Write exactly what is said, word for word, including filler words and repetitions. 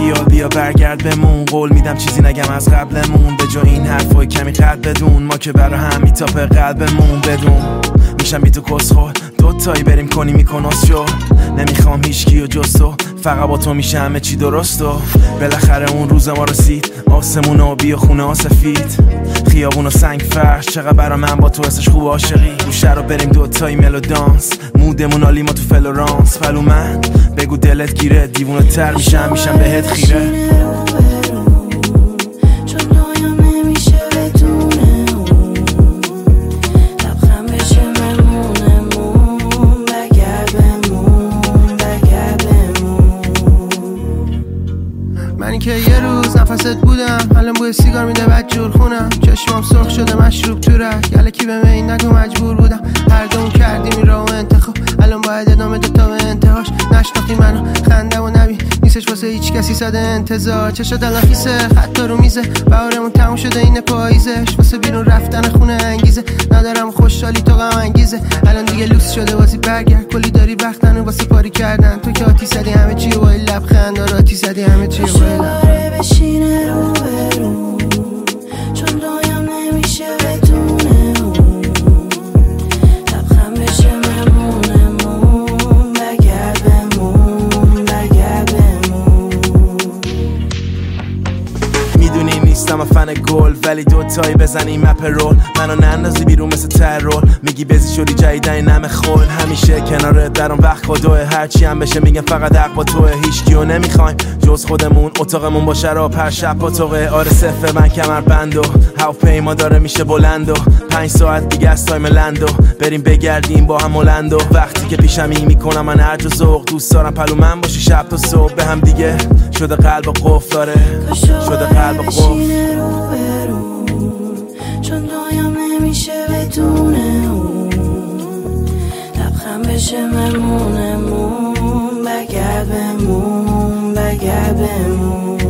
خیال بیا برگرد بمون، قول میدم چیزی نگم از قبلمون، به جا این حرفای کمی قد بدون، ما که برا هم میتاپه قلبمون بدون. میشم بی تو کسخور دوتایی بریم کنی میکناس شو، نمیخوام هیچکی و جز تو، فقط با تو میشه همه چی درست و بالاخره اون روز ما رسید. آسمون آبی و خونه ها سفید، خیابون و سنگ فرش، چقدر برا من با تو حسش خوب عاشقی. رو شهر رو بریم دوتایی ملو دانس، مودمون عالی ما تو فلورانس. پلو من بگو دلت گیره، دیوونه تر میشم میشم بهت خیره. منی که یه روز نفست بودم، الان بوی سیگار میده بد جور خونم، چشمام سرخ شده مشروب تو رک، یلکی به می نگو مجبور بودم. هر دوم کردیم این راهو انتخاب، الان باید ادامه داد تا به انتهاش. نشناختی منو خنده و نبی نیستش واسه هیچ کسی صد انتظار، چشات الان خیسه خطا رو میزه، بهارمون تموم شده این پاییزش، واسه بیرون رفتن خونه انگیزه، ندارم خوشحالی تو غم انگیزه. الان دیگه لوس شده بازی برگرد، کلی داری وقتن و واسه پاری کردن، تو که آتی زدی همه چی با این لبخند، آره آتی زدی همه چی با این لبخند. بشینه رو برو چون دایم نمیشه بدونه اون، لبخند بشه ممونمون، بگرد بمون بگرد بمون. میدونی نیستم فن گل، ولی دوتایی بزنیم مپ رول، منو نندازی بیرون مثل ترول، میگی بزی شدی جایدن نم خول، همیشه کنارت در اون وقت خدوه، هرچی هم بشه میگم فقط حق با توه، هیچ کیو نمیخوایم جز خودمون، اتاقمون با شراب هر شب پاتوقه. آره صفر من کمر بندو، هواپیما داره میشه بلندو، پنج ساعت دیگه از تایم لندو، بریم بگردیم با هم هلندو. وقتی که پیشمی میکنم من هرج و ذوق، دوست دارم پلو من باشی شب تا صبح، به هم دیگه شده قلب و قفل داره، شده قلب و قفل. چون دایم نمیشه بدونه اون، لبخند بشه ممونمون، بگرد بمون بگرد بمون.